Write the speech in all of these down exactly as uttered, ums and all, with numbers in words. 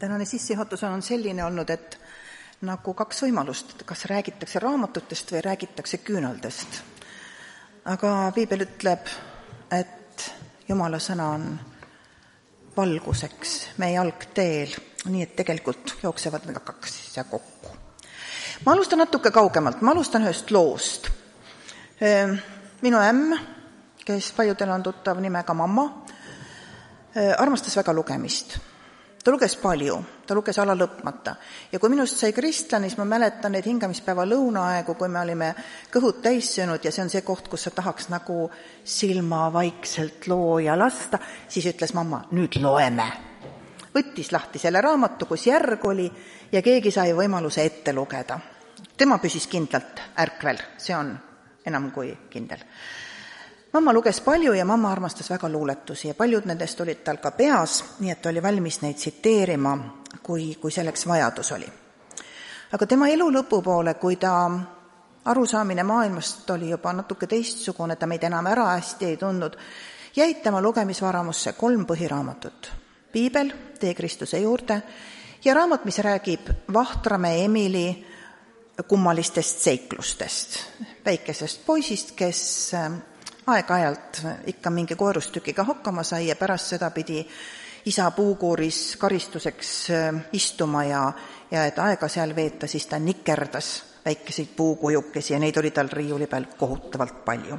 tänane sissejuhatus on selline olnud, et nagu kaks võimalust, kas räägitakse raamatutest või räägitakse küünaldest. Aga piibel ütleb, et Jumala sõna on valguseks meie jalgteel, nii et tegelikult jooksevad need kaks ja kokku. Ma alustan natuke kaugemalt, ma alustan ühest loost. Minu ämm, kes paljudel on tuttav nimega mamma, armastas väga lugemist. Ta luges palju, ta luges ala lõpmata. Ja kui minust sai kristlane, siis ma mäletan neid hingamispäeva lõunaaegu, kui me olime kõhud täis söönud ja see on see koht, kus sa tahaks nagu silma vaikselt looja lasta, siis ütles mamma, nüüd loeme. Võttis lahti selle raamatu, kus järg oli ja keegi sai võimaluse ette lugeda. Tema püsis kindlalt ärkvel, see on enam kui kindel. Mamma luges palju ja mamma armastas väga luuletusi ja paljud nendest olid tal ka peas, nii et oli valmis neid tsiteerima, kui, kui selleks vajadus oli. Aga tema elu lõpupoole, kui ta arusaamine maailmast oli juba natuke teistsugune, ta meid enam ära hästi ei tundnud, jäid tema lugemisvaramusse kolm põhiraamatut. Piibel, Tee Kristuse juurde ja raamat, mis räägib Vahtramäe Emili kummalistest seiklustest. Väikesest poisist, kes aeg-ajalt ikka mingi koerustükiga hakkama sai ja pärast seda pidi isa puukuuris karistuseks istuma ja, ja et aega seal veeta, siis ta nikerdas väikeseid puukujukesi ja neid oli tal riiuli peal kohutavalt palju.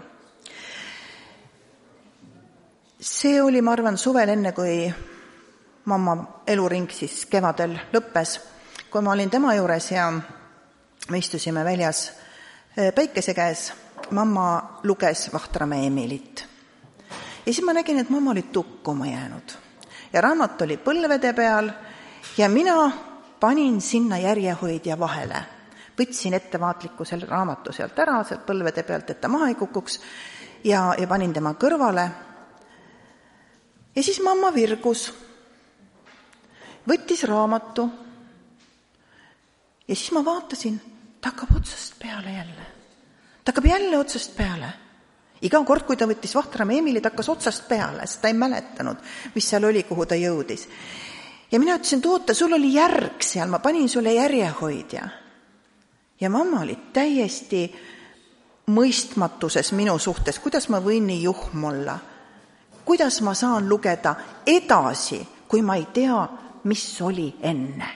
See oli, ma arvan, suvel enne, kui mamma eluring siis kevadel lõppes, kui ma olin tema juures ja me istusime väljas päikese käes. Mamma luges Vahtramäe Emilit. Ja siis ma nägin, et mamma oli tukkuma jäänud. Ja raamat oli põlvede peal ja mina panin sinna järjehoidja vahele. Võtsin ettevaatliku selle raamatu sealt ära, sealt põlvede pealt, et ta maha ei kukuks ja, ja panin tema kõrvale. Ja siis mamma virgus. Võttis raamatu ja siis ma vaatasin, ta hakkab otsast peale jälle. Ta hakkab jälle otsast peale. Iga kord, kui ta võttis Vahtramäe Emili, ta hakkas otsast peale, sest ta ei mäletanud, mis seal oli, kuhu ta jõudis. Ja mina ütlesin, toota, sul oli järg seal, ma panin sulle järjehoidja. Ja mamma oli täiesti mõistmatuses minu suhtes, kuidas ma võin nii juhm olla. Kuidas ma saan lugeda edasi, kui ma ei tea, mis oli enne.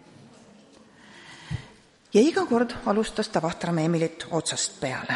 Ja iga kord alustas ta Vahtramäe Emilit otsast peale.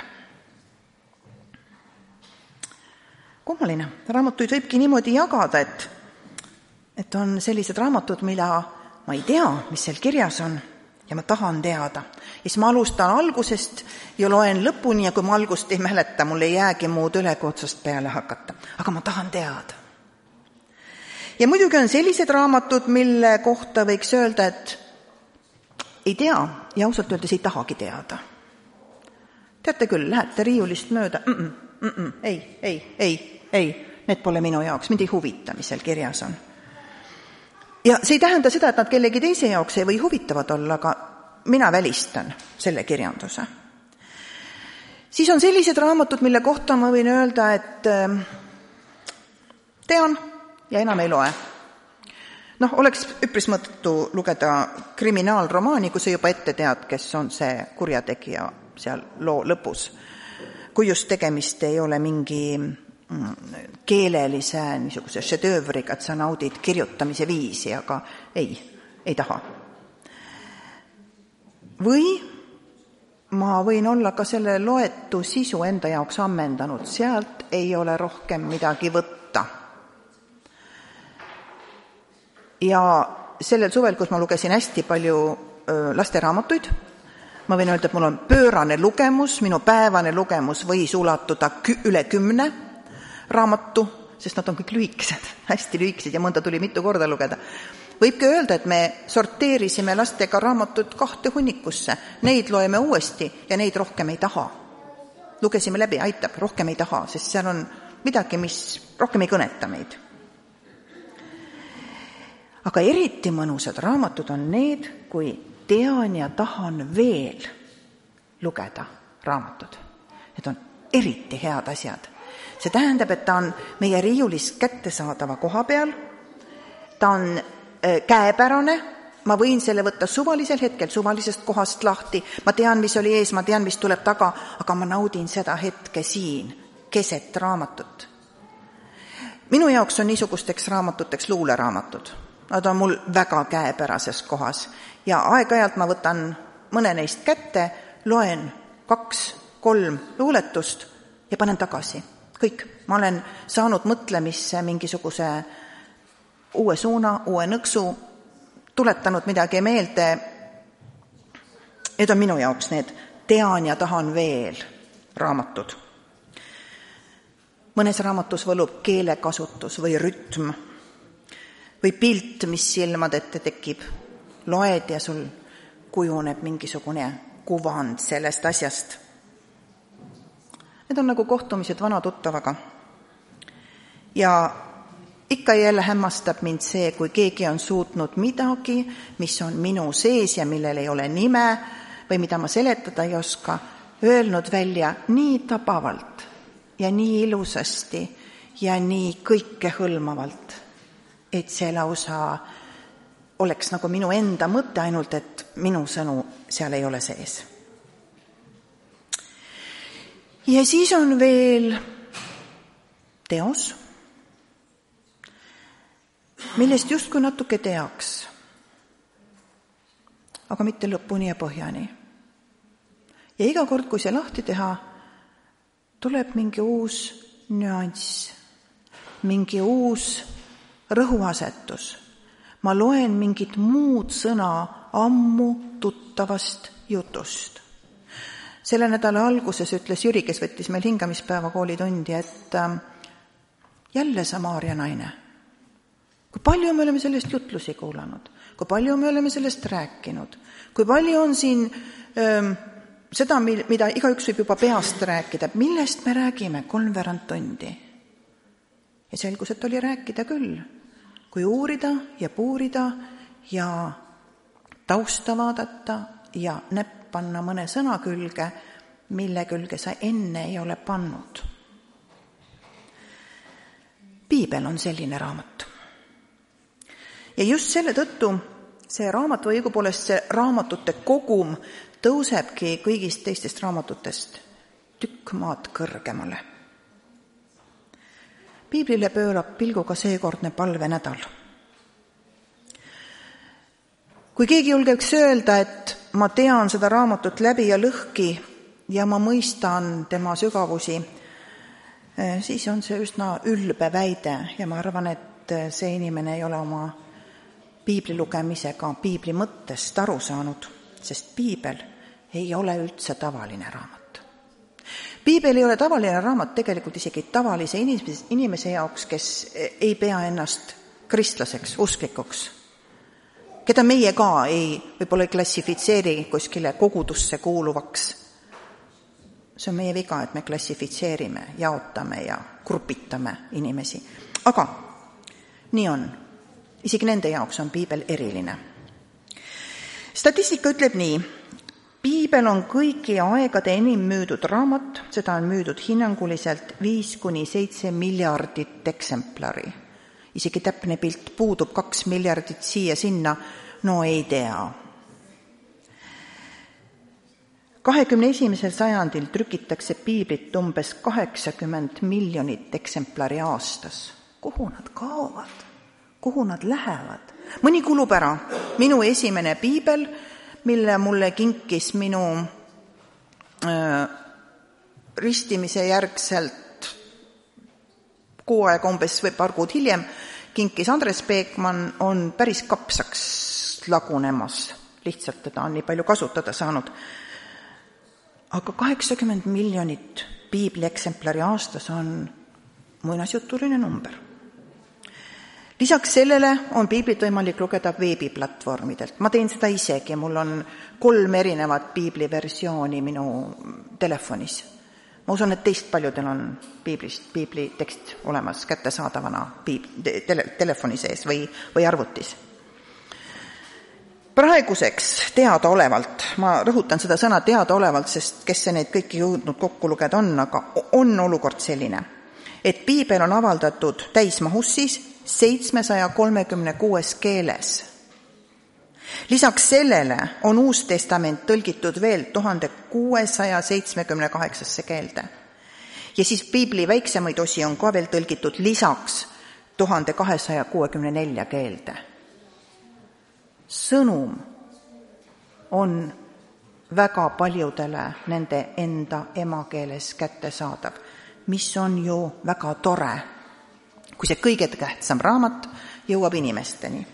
Kummaline. Raamatuid võibki niimoodi jagada, et, et on sellised raamatud, mida ma ei tea, mis seal kirjas on ja ma tahan teada. Ja siis ma alustan algusest ja loen lõpuni ja kui ma algust ei mäleta, mul ei jäägi muud üle, kui otsast peale hakata. Aga ma tahan teada. Ja muidugi on sellised raamatud, mille kohta võiks öelda, et ei tea ja ausalt öeldes ei tahagi teada. Teate küll, lähete riiulist mööda, mm-mm, mm-mm, ei, ei, ei, ei, need pole minu jaoks, mind ei huvita, mis seal kirjas on. Ja see ei tähenda seda, et nad kellegi teise jaoks ei või huvitavad olla, aga mina välistan selle kirjanduse. Siis on sellised raamatud, mille kohta ma võin öelda, et tean ja enam ei loe. Noh, oleks üpris mõttetu lugeda kriminaalromaani, kui sa juba ette tead, kes on see kurjategija seal loo lõpus. Kui just tegemist ei ole mingi keelelise niisuguse šedöövriga, et sa naudid kirjutamise viisi, aga ei, ei taha. Või ma võin olla ka selle loetu sisu enda jaoks ammendanud, sealt ei ole rohkem midagi võtta. Ja sellel suvel, kus ma lugesin hästi palju lasteraamatuid, ma võin öelda, et mul on pöörane lugemus, minu päevane lugemus võis ulatuda üle kümne raamatu, sest nad on kõik lühikesed, hästi lühikesed ja mõnda tuli mitu korda lugeda. Võibki öelda, et me sorteerisime lastega raamatud kahte hunnikusse, neid loeme uuesti ja neid rohkem ei taha. Lugesime läbi, aitab, rohkem ei taha, sest seal on midagi, mis rohkem ei kõneta meid. Aga eriti mõnusad raamatud on need, kui tean ja tahan veel lugeda raamatud. Need on eriti head asjad. See tähendab, et ta on meie riiulis kättesaadava koha peal, ta on käepärane, ma võin selle võtta suvalisel hetkel, suvalisest kohast lahti, ma tean, mis oli ees, ma tean, mis tuleb taga, aga ma naudin seda hetke siin, keset raamatut. Minu jaoks on niisugusteks raamatuteks luuleraamatud. Nad on mul väga käepärases kohas ja aeg-ajalt ma võtan mõne neist kätte, loen kaks, kolm luuletust ja panen tagasi. Kõik. Ma olen saanud mõtlemisse mingisuguse uue suuna, uue nõksu, tuletanud midagi meelde. Need on minu jaoks need tean ja tahan veel raamatud. Mõnes raamatus võlub keelekasutus või rütm või pilt, mis silmad ette tekib. Loed ja sul kujuneb mingisugune kuvand sellest asjast. Need on nagu kohtumised vana tuttavaga. Ja ikka jälle hämmastab mind see, kui keegi on suutnud midagi, mis on minu sees ja millel ei ole nime või mida ma seletada ei oska, öelnud välja nii tabavalt ja nii ilusasti ja nii kõikehõlmavalt, et see lausa oleks nagu minu enda mõte, ainult et minu sõnu seal ei ole sees. Ja siis on veel teos, millest justkui natuke teaks, aga mitte lõpuni ja põhjani. Ja iga kord, kui see lahti teha, tuleb mingi uus nüanss, mingi uus rõhuasetus. Ma loen mingit muud sõna ammu tuttavast jutust. Selle nädala alguses ütles Jüri, kes võttis meil hingamispäeva koolitundi, et jälle Samaaria naine. Kui palju me oleme sellest jutlusi kuulanud, kui palju me oleme sellest rääkinud, kui palju on siin öö, seda, mida igaüks võib juba peast rääkida, millest me räägime kolmveerand tundi. Ja selgus, et oli rääkida küll, kui uurida ja puurida ja tausta vaadata ja näpp panna mõne sõna külge, mille külge sa enne ei ole pannud. Piibel on selline raamat. Ja just selle tõttu see raamat või õigupoolest see raamatute kogum tõusebki kõigist teistest raamatutest tükk maad kõrgemale. Piiblile pöörab pilguga seekordne palvenädal. Kui keegi julgeks öelda, et ma tean seda raamatut läbi ja lõhki ja ma mõistan tema sügavusi, siis on see üsna ülbe väide ja ma arvan, et see inimene ei ole oma piibli lugemisega piibli mõttest aru saanud, sest piibel ei ole üldse tavaline raamat. Piibel ei ole tavaline raamat tegelikult isegi tavalise inimese jaoks, kes ei pea ennast kristlaseks, usklikuks, keda meie ka ei võib-olla ei klassifitseeri kuskile kogudusse kuuluvaks. See on meie viga, et me klassifitseerime, jaotame ja grupitame inimesi. Aga nii on. Isegi nende jaoks on piibel eriline. Statistika ütleb nii. Piibel on kõigi aegade enim müüdud raamat, seda on müüdud hinnanguliselt viis kuni seitse miljardit eksemplari. Isegi täpne pilt puudub, kaks miljardit siia sinna, no ei tea. kahekümne esimesel sajandil trükitakse piiblit umbes kaheksakümmend miljonit eksemplari aastas. Kuhu nad kaovad? Kuhu nad lähevad? Mõni kulub ära. Minu esimene piibel, mille mulle kinkis minu äh, ristimise järgselt kuu aega umbes või paar kuud hiljem, kinkis Andres Peekman, on päris kapsaks lagunemas. Lihtsalt teda on nii palju kasutada saanud. Aga kaheksakümmend miljonit piibli eksemplari aastas on muinasjutuline number. Lisaks sellele on piiblit võimalik lugeda veebiplatvormidelt. Ma teen seda isegi, mul on kolm erinevat piibliversiooni minu telefonis. Ma usun, et teist paljudel on piiblist, piibli tekst olemas kättesaadavana piib, tele, telefoni sees või, või arvutis. Praeguseks teadaolevalt, ma rõhutan seda sõna teadaolevalt, sest kes see neid kõiki jõudnud kokku lugeda on, aga on olukord selline, et piibel on avaldatud täismahus siis seitsmesaja kolmekümne kuues keeles. Lisaks sellele on Uus Testament tõlgitud veel tuhande kuuesaja seitsmekümne kaheksasse keelde. Ja siis piibli väiksemaid osi on ka veel tõlgitud lisaks tuhande kahesaja kuuekümne nelja keelde. Sõnum on väga paljudele nende enda emakeeles kättesaadav, mis on ju väga tore, kui see kõige tähtsam raamat jõuab inimesteni.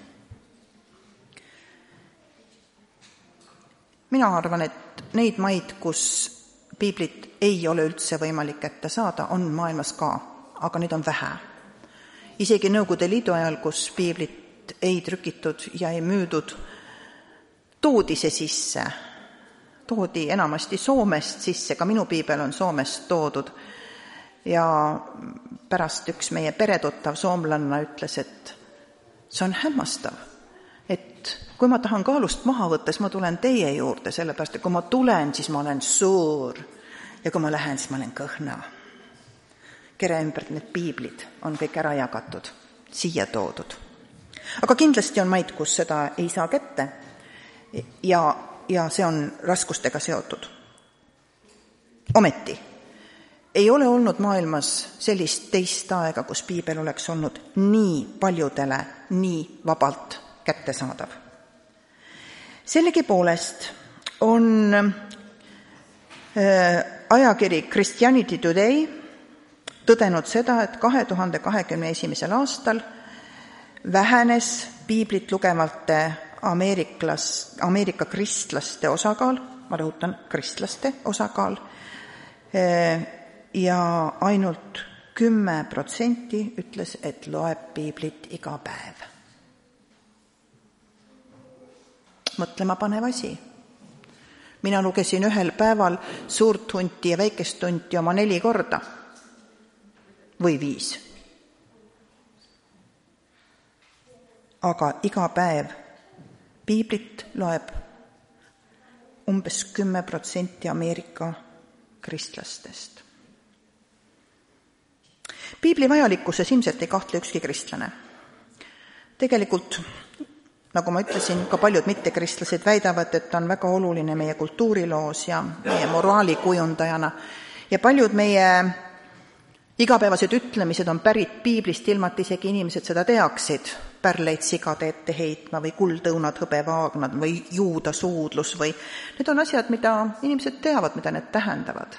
Mina arvan, et neid maid, kus piiblit ei ole üldse võimalik kätte saada, on maailmas ka, aga neid on vähe. Isegi Nõukogude Liidu ajal, kus piiblit ei trükitud ja ei müüdud, toodi see sisse. Toodi enamasti Soomest sisse, ka minu piibel on Soomest toodud. Ja pärast üks meie peretuttav soomlanna ütles, et see on hämmastav, et kui ma tahan kaalust maha võtta, siis ma tulen teie juurde, sellepärast, et kui ma tulen, siis ma olen suur ja kui ma lähen, siis ma olen kõhna. Kere ümber need piiblid on kõik ära jagatud, siia toodud. Aga kindlasti on maid, kus seda ei saa kätte ja, ja see on raskustega seotud. Ometi ei ole olnud maailmas sellist teist aega, kus piibel oleks olnud nii paljudele nii vabalt kättesaadav. Sellegipoolest on ajakiri Christianity Today tõdenud seda, et kahe tuhande kahekümne esimesel aastal vähenes piiblit lugevate ameeriklas, Ameerika kristlaste osakaal, ma rõhutan kristlaste osakaal, ja ainult kümme protsenti ütles, et loeb piiblit iga päev. Mõtlema panev asi. Mina lugesin ühel päeval suurt hunti ja väikest hunti oma neli korda või viis. Aga iga päev piiblit loeb umbes kümme protsenti Ameerika kristlastest. Piibli vajalikkuses ilmselt ei kahtle ükski kristlane. Tegelikult, nagu ma ütlesin, ka paljud mittekristlased väidavad, et on väga oluline meie kultuuriloos ja meie moraali kujundajana. Ja paljud meie igapäevased ütlemised on pärit piiblist, ilma et isegi inimesed seda teaksid. Pärleid sigade ette heitma või kuldõunad, hõbevaagnad või juuda suudlus või need on asjad, mida inimesed teavad, mida need tähendavad.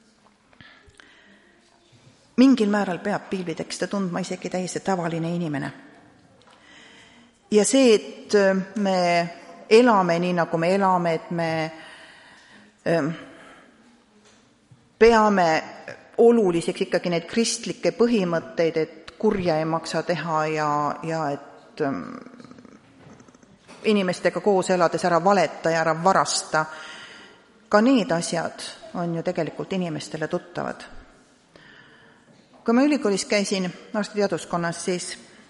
Mingil määral peab piiblitekste tundma isegi täiesti tavaline inimene. Ja see, et me elame nii, nagu me elame, et me peame oluliseks ikkagi neid kristlikke põhimõtteid, et kurja ei maksa teha ja, ja et inimestega koos elades ära valeta ja ära varasta. Ka need asjad on ju tegelikult inimestele tuttavad. Kui ma ülikoolis käisin arstiteaduskonnas, siis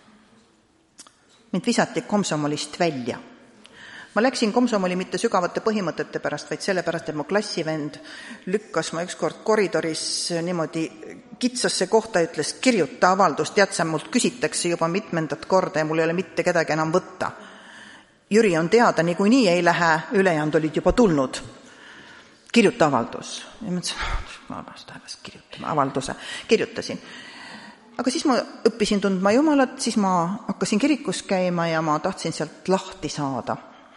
mind visati komsomolist välja. Ma läksin komsomoli mitte sügavate põhimõtete pärast, vaid sellepärast, et mu klassivend lükkas ma ükskord koridoris niimoodi kitsasse kohta, ütles, kirjuta avaldust, tead sa, mult küsitakse juba mitmendat korda ja mul ei ole mitte kedagi enam võtta. Jüri on teada, niikuinii ei lähe, ülejäänud olid juba tulnud. Kirjuta avaldus. Ja ma ütlesin, ma vastavast kirjutama avalduse. Kirjutasin. Aga siis ma õppisin tundma Jumalat, siis ma hakkasin kirikus käima ja ma tahtsin sealt lahti saada.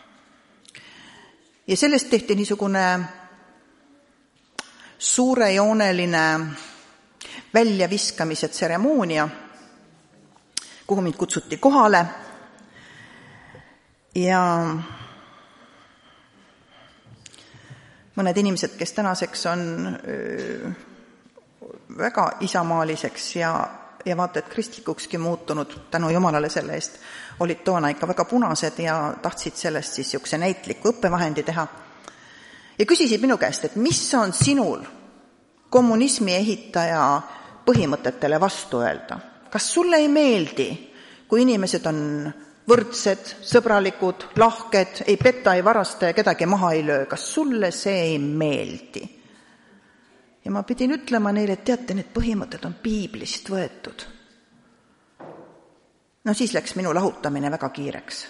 Ja sellest tehti niisugune suurejooneline väljaviskamise tseremoonia, kuhu mind kutsuti kohale ja mõned inimesed, kes tänaseks on väga isamaaliseks ja, ja vaata, et kristlikukski muutunud tänu Jumalale selle eest, olid toona ikka väga punased ja tahtsid sellest siis niisuguse näitliku õppevahendi teha. Ja küsisid minu käest, et mis on sinul kommunismi ehitaja põhimõtetele vastu öelda? Kas sulle ei meeldi, kui inimesed on võrdsed, sõbralikud, lahked, ei peta, ei varasta ja kedagi maha ei löö? Kas sulle see ei meeldi? Ja ma pidin ütlema neile, et teate, need põhimõtted on piiblist võetud. No siis läks minu lahutamine väga kiireks.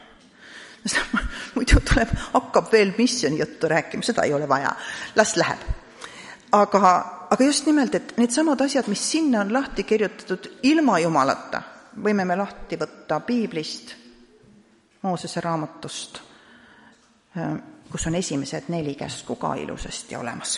Muidu tuleb, hakkab veel missiooni juttu rääkima, seda ei ole vaja, las läheb. Aga, aga just nimelt, et need samad asjad, mis sinna on lahti kirjutatud ilma Jumalata, võime me lahti võtta Piiblist, Moosese raamatust, kus on esimesed neli käsku ka ilusasti olemas.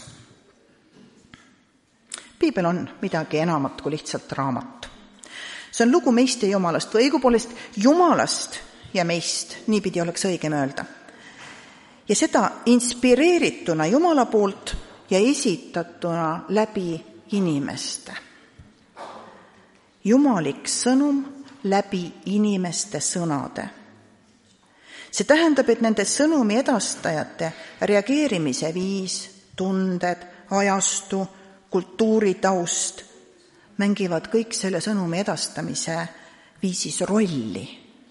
Piibel on midagi enamat kui lihtsalt raamat. See on lugu meist ja Jumalast või õigupoolest Jumalast ja meist, niipidi oleks õigem öelda. Ja seda inspireerituna Jumala poolt ja esitatuna läbi inimeste. Jumalik sõnum läbi inimeste sõnade. See tähendab, et nende sõnumi edastajate reageerimise viis, tunded, ajastu, kultuuritaust mängivad kõik selle sõnumi edastamise viisis rolli.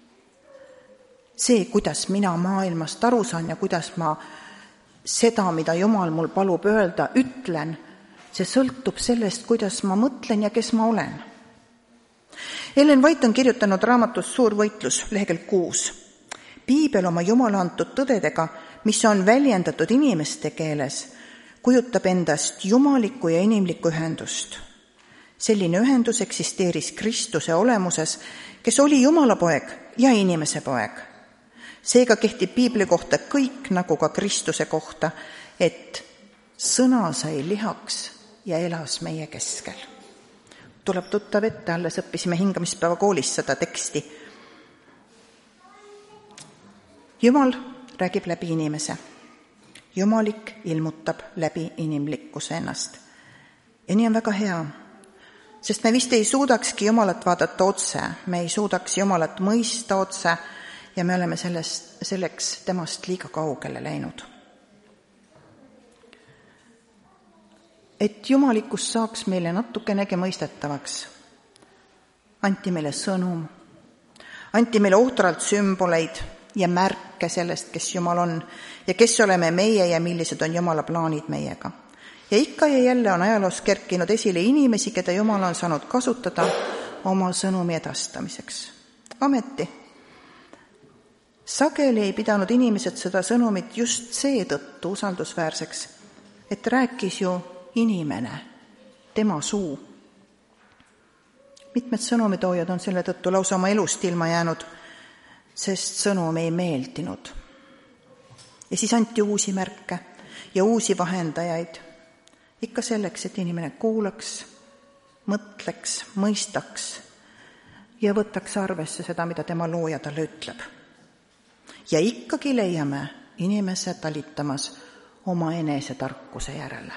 See, kuidas mina maailmast aru saan ja kuidas ma seda, mida Jumal mul palub öelda, ütlen, see sõltub sellest, kuidas ma mõtlen ja kes ma olen. Ellen White on kirjutanud raamatus Suur võitlus, lehekülg kuus. Piibel oma Jumala antud tõdedega, mis on väljendatud inimeste keeles, kujutab endast jumalikku ja inimlikku ühendust. Selline ühendus eksisteeris Kristuse olemuses, kes oli Jumala poeg ja inimese poeg. Seega kehtib Piibli kohta kõik nagu ka Kristuse kohta, et sõna sai lihaks ja elas meie keskel. Tuleb tuttav ette, alles õppisime hingamispäeva koolis seda teksti. Jumal räägib läbi inimese. Jumalik ilmutab läbi inimlikkuse ennast. Ja nii on väga hea, sest me vist ei suudakski Jumalat vaadata otse, me ei suudaks Jumalat mõista otse ja me oleme sellest, selleks temast liiga kaugele läinud. Et jumalikkus saaks meile natukenegi mõistetavaks, anti meile sõnum, anti meile ohtralt sümboleid ja märke sellest, kes Jumal on ja kes oleme meie ja millised on Jumala plaanid meiega. Ja ikka ja jälle on ajaloos kerkinud esile inimesi, keda Jumal on saanud kasutada oma sõnumi edastamiseks. Ometi, sageli ei pidanud inimesed seda sõnumit just seetõttu usaldusväärseks, et rääkis ju inimene, tema suu. Mitmed sõnumitoojad on selle tõttu lausa oma elust ilma jäänud, sest sõnum ei meeldinud. Ja siis anti uusi märke ja uusi vahendajaid, ikka selleks, et inimene kuulaks, mõtleks, mõistaks ja võtaks arvesse seda, mida tema looja talle ütleb. Ja ikkagi leiame inimese talitamas oma enese tarkuse järele.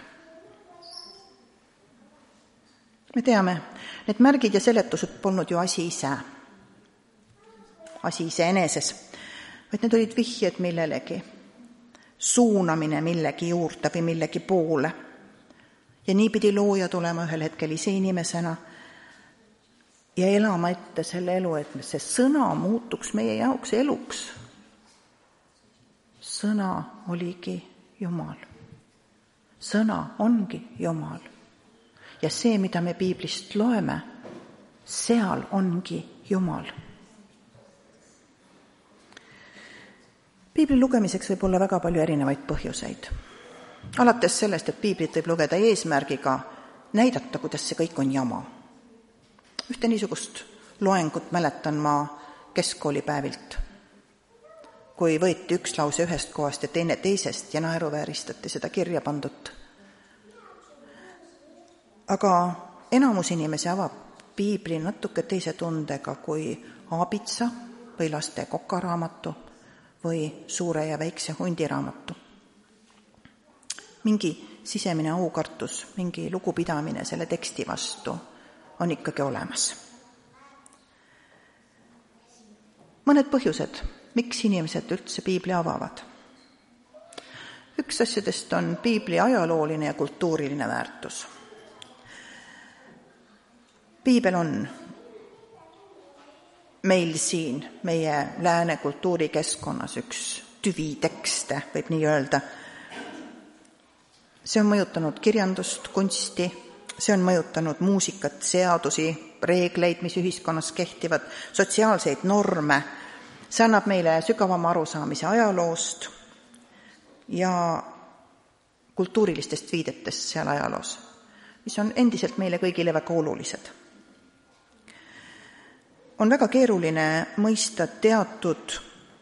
Me teame, need märgid ja seletused polnud ju asi ise, asi ise eneses, vaid need olid vihjed millelegi, suunamine millegi juurde või millegi poole. Ja nii pidi looja tulema ühel hetkel ise inimesena ja elama ette selle elu, et see sõna muutuks meie jaoks eluks. Sõna oligi Jumal. Sõna ongi Jumal. Ja see, mida me Piiblist loeme, seal ongi Jumal. Piibli lugemiseks võib olla väga palju erinevaid põhjuseid. Alates sellest, et Piiblit võib lugeda eesmärgiga näidata, kuidas see kõik on jama. Ühte niisugust loengut mäletan ma keskkoolipäevilt, kui võeti üks lause ühest kohast ja teine teisest ja naeruvääristati seda kirja pandut. Aga enamus inimesi avab Piibli natuke teise tundega kui aabitsa või laste kokaraamatu või suure ja väikse hundiraamatu. Mingi sisemine aukartus, mingi lugupidamine selle teksti vastu on ikkagi olemas. Mõned põhjused, miks inimesed üldse Piibli avavad. Üks asjadest on Piibli ajalooline ja kultuuriline väärtus. Piibel on meil siin, meie lääne kultuurikeskkonnas üks tüvitekste, võib nii öelda. See on mõjutanud kirjandust, kunsti, see on mõjutanud muusikat, seadusi, reegleid, mis ühiskonnas kehtivad, sotsiaalseid norme. See annab meile sügavama arusaamise ajaloost ja kultuurilistest viidetest seal ajaloos, mis on endiselt meile kõigile väga olulised. On väga keeruline mõista teatud,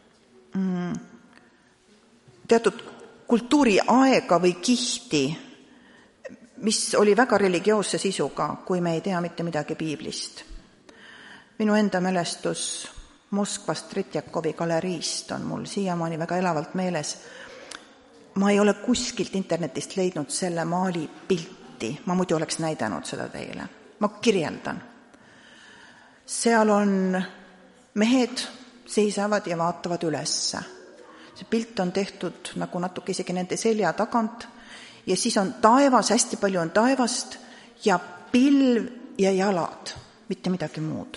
teatud kultuuriaega või kihti, mis oli väga religioosse sisuga, kui me ei tea mitte midagi piiblist. Minu enda mälestus Moskvast Tretjakovi galeriist on mul siiamaani väga elavalt meeles. Ma ei ole kuskilt internetist leidnud selle maali pilti, ma muidu oleks näidanud seda teile. Ma kirjeldan. Seal on mehed seisavad ja vaatavad ülesse. See pilt on tehtud nagu natuke isegi nende selja tagant ja siis on taevas, hästi palju on taevast ja pilv ja jalad, mitte midagi muud.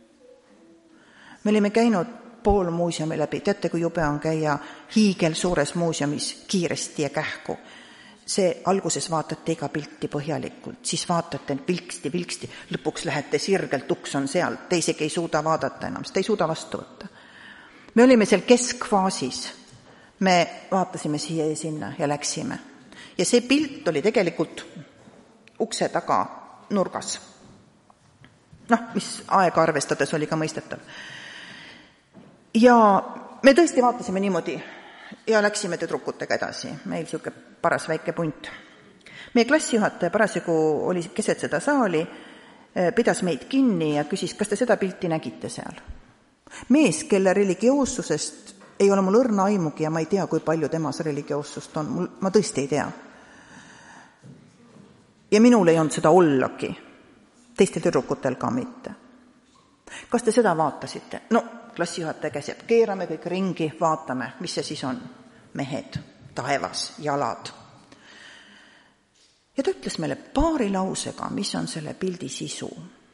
Me olime käinud pool muuseumi läbi, teate, kui jube on käia hiigel suures muuseumis kiiresti ja kähku. See alguses vaatate iga pilti põhjalikult, siis vaatate vilksti, vilksti, lõpuks lähete sirgelt, uks on seal, te isegi ei suuda vaadata enam, sest ei suuda vastu võtta. Me olime seal keskfaasis, me vaatasime siia ja sinna ja läksime. Ja see pilt oli tegelikult ukse taga nurgas. Noh, mis aega arvestades oli ka mõistetav. Ja me tõesti vaatasime niimoodi ja läksime tüdrukutega edasi. Meil siuke paras väike punt. Meie klassijuhataja parasjagu oli keset seda saali, pidas meid kinni ja küsis, kas te seda pilti nägite seal. Mees, kelle religioossusest ei ole mul õrna aimugi ja ma ei tea, kui palju temas religioossust on. Mul, ma tõesti ei tea. Ja minul ei olnud seda ollagi. Teistel tüdrukutel ka mitte. Kas te seda vaatasite? No, klassijuhataja käsib, keerame kõik ringi, vaatame, mis see siis on. Mehed, taevas, jalad. Ja ta ütles meile paari lausega, mis on selle pildi sisu.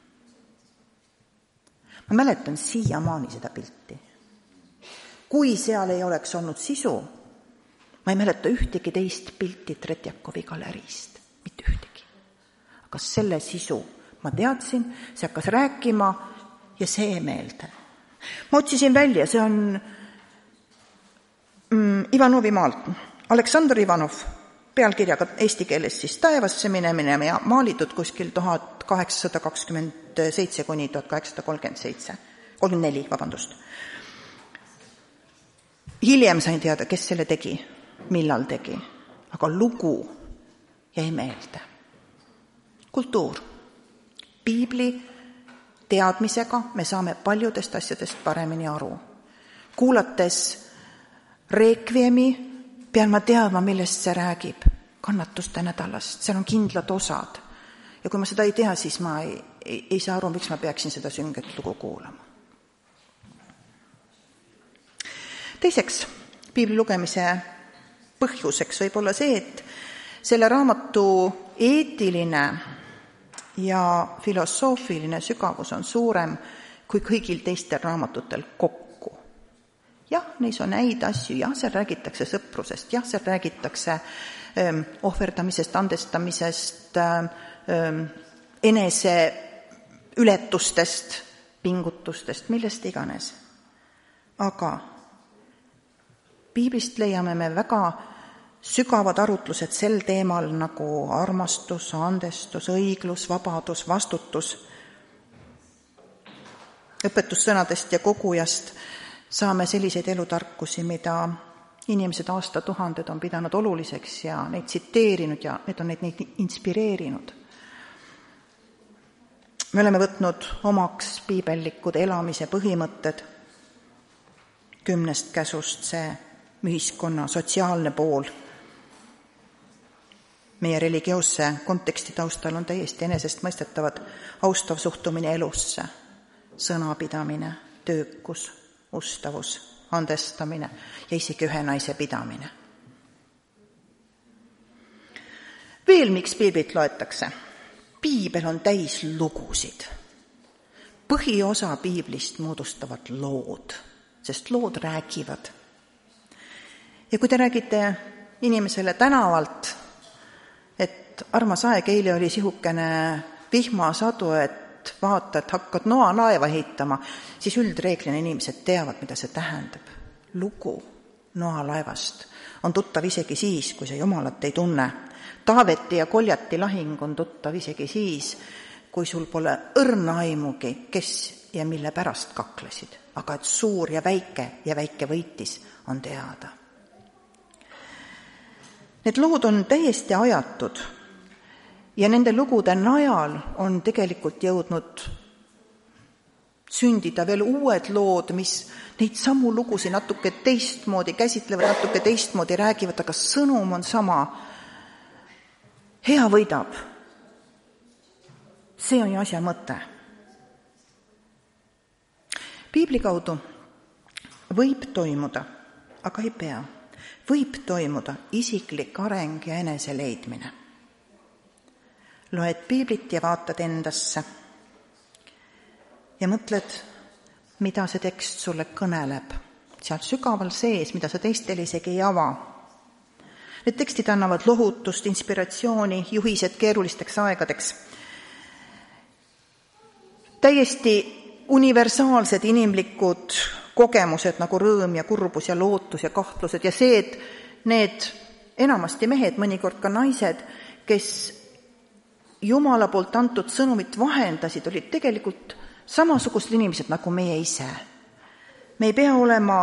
Ma mäletan siiamaani seda pilti. Kui seal ei oleks olnud sisu, ma ei mäleta ühtegi teist pilti Tretjakovi galeriist. Mitte ühtegi. Aga selle sisu ma teadsin, see hakkas rääkima ja see meelde. Ma otsisin välja, see on mm, Ivanovi maalt. Aleksandr Ivanov, pealkirjaga eesti keeles siis taevasse minemine ja maalitud kuskil tuhat kaheksasada kakskümmend seitse kuni tuhat kaheksasada kolmkümmend seitse, kolmkümmend neli, vabandust. Hiljem sain teada, kes selle tegi, millal tegi, aga lugu jäi meelde. Kultuur. Piibli teadmisega me saame paljudest asjadest paremini aru. Kuulates reekviemi pean ma teadma, millest see räägib. Kannatuste nädalast, seal on kindlad osad. Ja kui ma seda ei tea, siis ma ei, ei, ei saa aru, miks ma peaksin seda sünget lugu kuulama. Teiseks, piibli lugemise põhjuseks võib olla see, et selle raamatu eetiline ja filosoofiline sügavus on suurem kui kõigil teistel raamatutel kokku. Jah, neis on häid asju, jah, seal räägitakse sõprusest, jah, seal räägitakse öö, ohverdamisest, andestamisest, öö, enese ületustest, pingutustest, millest iganes. Aga piiblist leiame me väga sügavad arutlused sel teemal nagu armastus, andestus, õiglus, vabadus, vastutus. Õpetussõnadest ja kogujast saame selliseid elutarkusi, mida inimesed aastatuhanded on pidanud oluliseks ja neid tsiteerinud ja need on neid, neid inspireerinud. Me oleme võtnud omaks piibellikud elamise põhimõtted, kümnest käsust see ühiskonna sotsiaalne pool. Meie religioosse konteksti taustal on täiesti enesestmõistetavad austav suhtumine elusse, sõnapidamine, töökus, ustavus, andestamine ja isegi ühe naise pidamine. Veel miks piiblit loetakse? Piibel on täis lugusid. Põhiosa piiblist moodustavad lood, sest lood räägivad. Ja kui te räägite inimesele tänavalt, et armas aeg, eile oli sihukene vihmasadu, et et vaata, et hakkad noalaeva ehitama, siis üldreeglina inimesed teavad, mida see tähendab. Lugu noalaevast on tuttav isegi siis, kui sa Jumalat ei tunne. Taaveti ja Koljati lahing on tuttav isegi siis, kui sul pole õrna aimugi, kes ja mille pärast kaklesid. Aga et suur ja väike ja väike võitis on teada. Need lood on täiesti ajatud ja nende lugude najal on tegelikult jõudnud sündida veel uued lood, mis neid samu lugusid natuke teistmoodi käsitlevad, natuke teistmoodi räägivad, aga sõnum on sama. Hea võidab. See on ju asja mõte. Piibli kaudu võib toimuda, aga ei pea. Võib toimuda isiklik areng ja enese leidmine. Loed piiblit ja vaatad endasse ja mõtled, mida see tekst sulle kõneleb. Seal sügaval sees, mida sa teistele isegi ei ava. Need tekstid annavad lohutust, inspiratsiooni, juhised keerulisteks aegadeks. Täiesti universaalsed inimlikud kogemused nagu rõõm ja kurbus ja lootus ja kahtlused ja see, et need enamasti mehed, mõnikord ka naised, kes Jumala poolt antud sõnumit vahendasid, olid tegelikult samasugused inimesed nagu meie ise. Me ei pea olema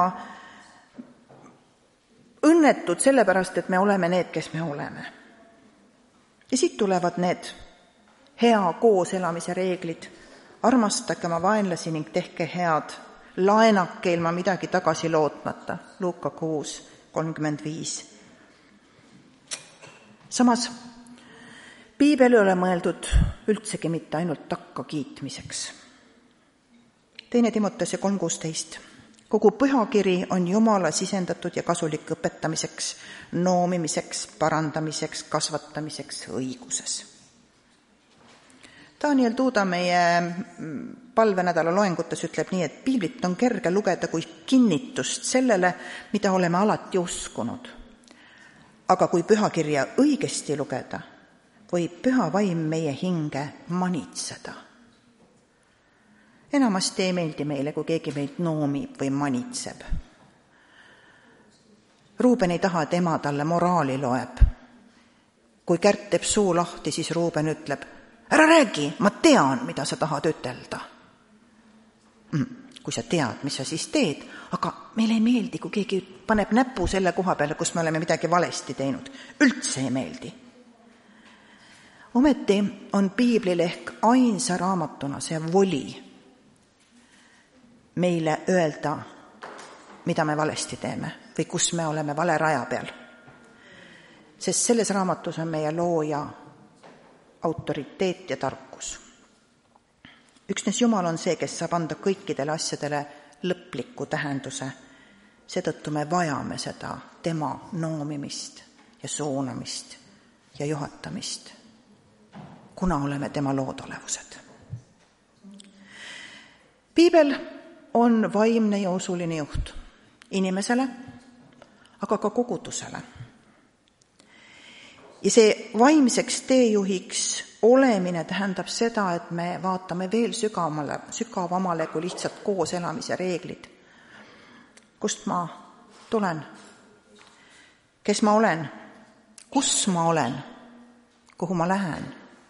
õnnetud sellepärast, et me oleme need, kes me oleme. Ja siit tulevad need hea koos elamise reeglid. Armastage oma vaenlasi ning tehke head. Laenake ilma midagi tagasi lootmata. Luuka kuus kolmkümmend viis. Samas, piibel ei ole mõeldud üldsegi mitte ainult takka kiitmiseks. Teine Timotese kolm kuusteist. Kogu pühakiri on Jumala sisendatud ja kasulik õpetamiseks, noomimiseks, parandamiseks, kasvatamiseks õiguses. Daniel Tuuda meie palvenädala loengutes ütleb nii, et piiblit on kerge lugeda kui kinnitust sellele, mida oleme alati uskunud. Aga kui pühakirja õigesti lugeda, võib püha vaim meie hinge manitseda. Enamasti ei meeldi meile, kui keegi meid noomib või manitseb. Ruuben ei taha, et ema talle moraali loeb. Kui Kärt teeb suu lahti, siis Ruuben ütleb, ära räägi, ma tean, mida sa tahad ütelda. Kui sa tead, mis sa siis teed, aga meile ei meeldi, kui keegi paneb näpu selle koha peale, kus me oleme midagi valesti teinud. Üldse ei meeldi. Ometi on piiblil ehk ainsa raamatuna see voli meile öelda, mida me valesti teeme või kus me oleme vale raja peal. Sest selles raamatus on meie looja autoriteet ja tarkus. Üksnes Jumal on see, kes saab anda kõikidele asjadele lõpliku tähenduse. Seetõttu me vajame seda tema noomimist ja suunamist ja juhatamist, kuna oleme tema loodolevused. Piibel on vaimne ja usuline juht inimesele, aga ka kogudusele. Ja see vaimseks teejuhiks olemine tähendab seda, et me vaatame veel sügavamale, sügavamale kui lihtsalt koos elamise reeglid. Kust ma tulen? Kes ma olen? Kus ma olen? Kuhu ma lähen?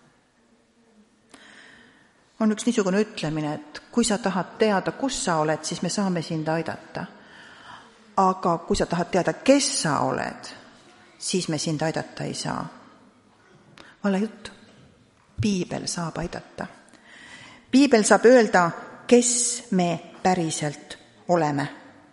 On üks niisugune ütlemine, et kui sa tahad teada, kus sa oled, siis me saame sind aidata. Aga kui sa tahad teada, kes sa oled, siis me sind aidata ei saa. Vale jutt. Piibel saab aidata. Piibel saab öelda, kes me päriselt oleme.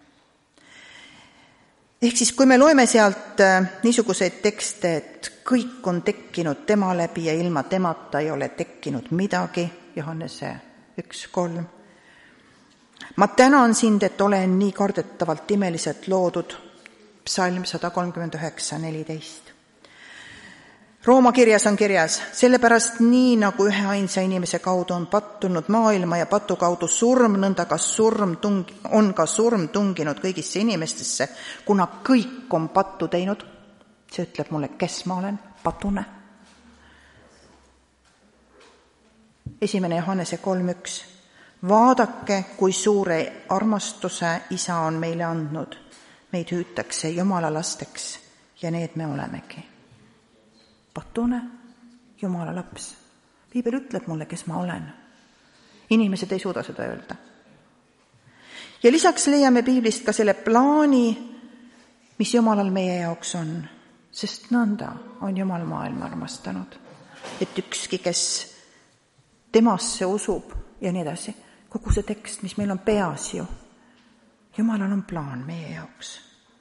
Ehk siis, kui me loeme sealt niisuguseid tekste, et kõik on tekkinud tema läbi ja ilma temata ei ole tekkinud midagi, Johannese üks kolm. Ma tänan sind, et olen nii kardetavalt imeliselt loodud, Psalm sada kolmkümmend üheksa neliteist. Rooma kirjas on kirjas, sellepärast nii nagu ühe ainsa inimese kaudu on pattunud maailma ja patu kaudu surm, nõnda ka surm tung, on ka surm tunginud kõigisse inimestesse, kuna kõik on pattu teinud. See ütleb mulle, kes ma olen, patune. esimene Johannese kolm üks. Vaadake, kui suure armastuse Isa on meile andnud. Meid hüütakse Jumala lasteks ja need me olemegi. Patune, Jumala laps. Piibel ütleb mulle, kes ma olen. Inimesed ei suuda seda öelda. Ja lisaks leiame Piiblist ka selle plaani, mis Jumalal meie jaoks on, sest nõnda on Jumal maailma armastanud, et ükski, kes temasse usub ja nii edasi, kogu see tekst, mis meil on peas ju, Jumalal on plaan meie jaoks.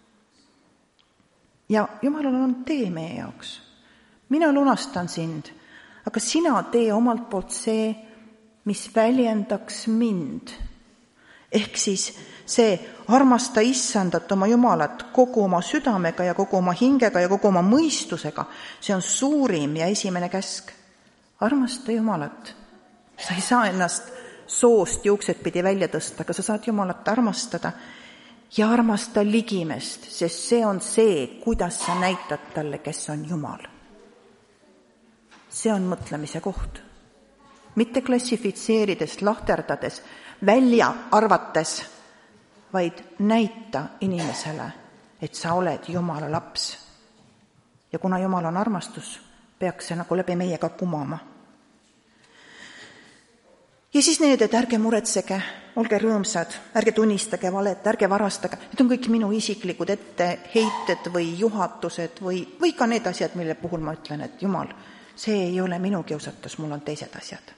Ja Jumalal on tee meie jaoks. Mina lunastan sind, aga sina tee omalt poolt see, mis väljendaks mind. Ehk siis see armasta Issandat, oma Jumalat, kogu oma südamega ja kogu oma hingega ja kogu oma mõistusega. See on suurim ja esimene käsk. Armasta Jumalat. Sa ei saa ennast soost juuksed pidi välja tõsta, aga sa saad Jumalat armastada ja armasta ligimest, sest see on see, kuidas sa näitad talle, kes on Jumal. See on mõtlemise koht. Mitte klassifitseerides, lahterdades, välja arvates, vaid näita inimesele, et sa oled Jumala laps. Ja kuna Jumal on armastus, peaks see nagu läbi meiega kumama. Ja siis need, et ärge muretsege, olge rõõmsad, ärge tunnistage valet, ärge varastage. Need on kõik minu isiklikud etteheited või juhatused või, või ka need asjad, mille puhul ma ütlen, et Jumal, see ei ole minu kiusatus, mul on teised asjad.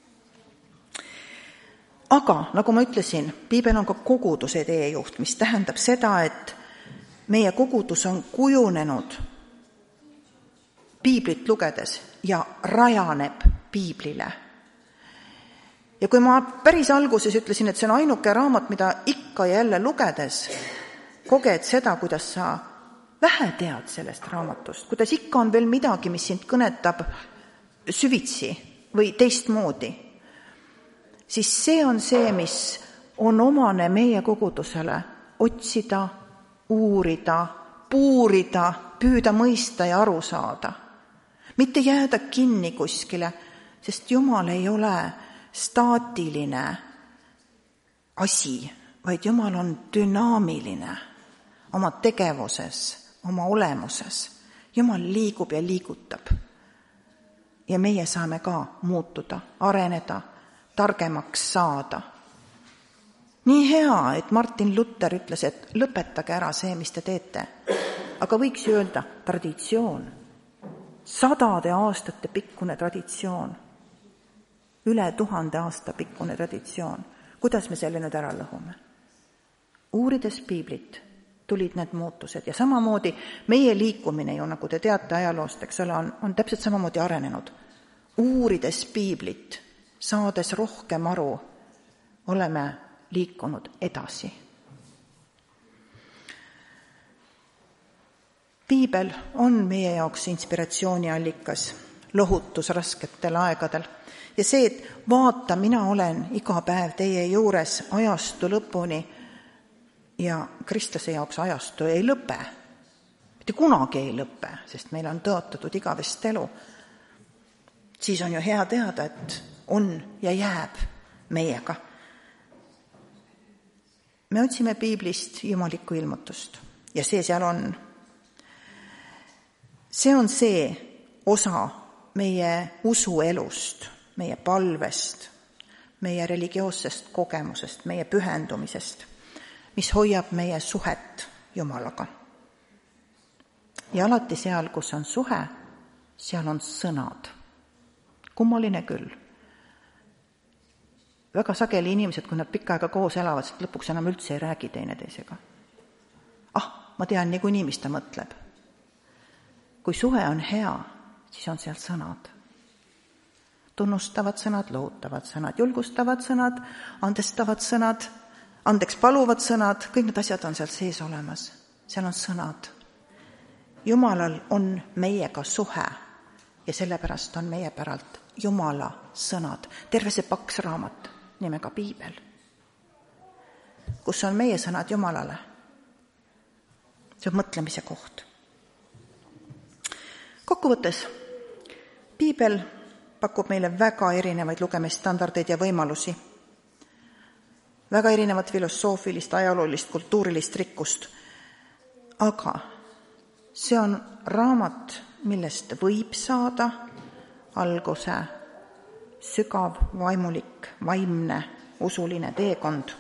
Aga, nagu ma ütlesin, Piibel on ka koguduse teejuht, mis tähendab seda, et meie kogudus on kujunenud Piiblit lugedes ja rajaneb Piiblile. Ja kui ma päris alguses ütlesin, et see on ainuke raamat, mida ikka jälle lugedes koged seda, kuidas sa vähe tead sellest raamatust, kuidas ikka on veel midagi, mis sind kõnetab süvitsi või teistmoodi, siis see on see, mis on omane meie kogudusele, otsida, uurida, puurida, püüda mõista ja aru saada. Mitte jääda kinni kuskile, sest Jumal ei ole staatiline asi, vaid Jumal on dünaamiline oma tegevuses, oma olemuses. Jumal liigub ja liigutab. Ja meie saame ka muutuda, areneda, targemaks saada. Nii hea, et Martin Luther ütles, et lõpetage ära see, mis te teete. Aga võiks ju öelda traditsioon. Sadade aastate pikkune traditsioon. Üle tuhande aasta pikkune traditsioon. Kuidas me selle nüüd ära lõhume? Uurides Piiblit tulid need muutused ja samamoodi meie liikumine ju, nagu te teate ajaloost, eks ole, on, on täpselt samamoodi arenenud. Uurides Piiblit, saades rohkem aru, oleme liikunud edasi. Piibel on meie jaoks inspiratsiooniallikas, lohutus rasketel aegadel. Ja see, et vaata, mina olen iga päev teie juures ajastu lõpuni ja Kristuse jaoks ajastu ei lõpe. Mitte kunagi ei lõpe, sest meil on tõotatud igavest elu. Siis on ju hea teada, et on ja jääb meiega. Me otsime Piiblist jumalikku ilmutust ja see seal on. See on see osa meie usuelust, meie palvest, meie religioossest kogemusest, meie pühendumisest, mis hoiab meie suhet Jumalaga. Ja alati seal, kus on suhe, seal on sõnad. Kummaline küll. Väga sageli inimesed, kui nad pikka aega koos elavad, sest lõpuks enam üldse ei räägi teineteisega. Ah, ma tean niikuinii, mis ta mõtleb. Kui suhe on hea, siis on seal sõnad. Tunnustavad sõnad, lohutavad sõnad, julgustavad sõnad, andestavad sõnad, andeks paluvad sõnad, kõik need asjad on seal sees olemas. Seal on sõnad. Jumalal on meiega suhe ja sellepärast on meie päralt Jumala sõnad. Terve see paks raamat nimega Piibel, kus on meie sõnad Jumalale. See on mõtlemise koht. Kokkuvõttes, Piibel pakub meile väga erinevaid lugemisstandardeid ja võimalusi, väga erinevat filosoofilist, ajaloolist, kultuurilist rikkust, aga see on raamat, millest võib saada alguse sügav, vaimulik, vaimne, usuline teekond.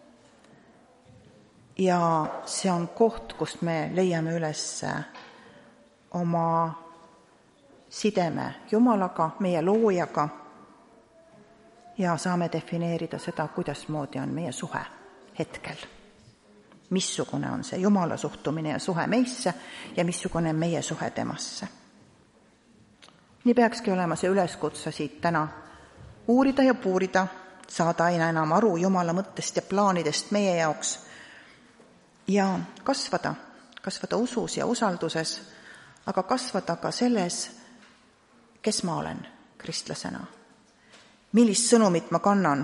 Ja see on koht, kust me leiame üles oma sideme Jumalaga, meie loojaga ja saame defineerida seda, kuidas moodi on meie suhe hetkel. Missugune on see Jumala suhtumine ja suhe meisse ja missugune on meie suhe temasse. Nii peakski olema see üleskutse siit täna uurida ja puurida, saada aina enam aru Jumala mõttest ja plaanidest meie jaoks ja kasvada, kasvada usus ja usalduses, aga kasvada ka selles, kes ma olen kristlasena, millist sõnumit ma kannan.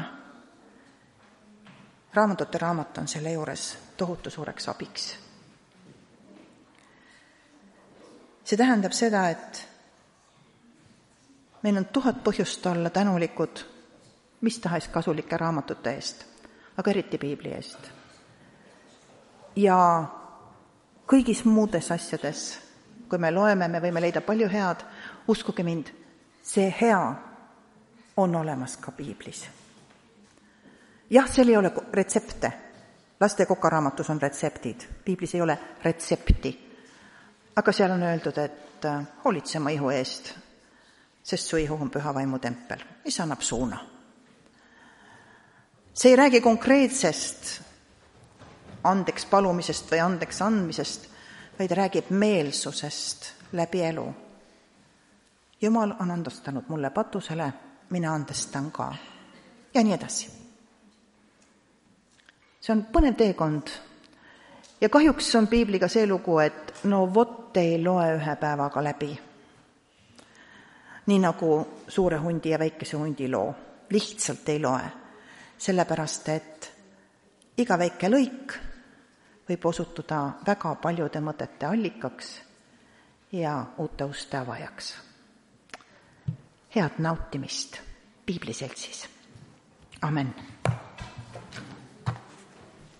Raamatute raamat on selle juures tohutu suureks abiks. See tähendab seda, et meil on tuhat põhjust olla tänulikud mis tahes kasulike raamatute eest, aga eriti piibli eest. Ja kõigis muudes asjades, kui me loeme, me võime leida palju head, uskuge mind, see hea on olemas ka piiblis. Jah, seal ei ole retsepte. Laste kokaraamatus on retseptid, piiblis ei ole retsepti. Aga seal on öeldud, et hoolitse oma ihu eest, sest su ihu on püha vaimu tempel, mis annab suuna. See ei räägi konkreetsest andeks palumisest või andeks andmisest, vaid räägib meelsusest läbi elu. Jumal on andestanud mulle patusele, mina andestan ka. Ja nii edasi. See on põnev teekond. Ja kahjuks on piibliga see lugu, et no vot ei loe ühe päevaga läbi. Nii nagu suure hundi ja väikese hundi loo. Lihtsalt ei loe. Sellepärast, et iga väike lõik võib osutuda väga paljude mõtete allikaks ja uute uste avajaks. Head nautimist Piibliseltsis. Amen.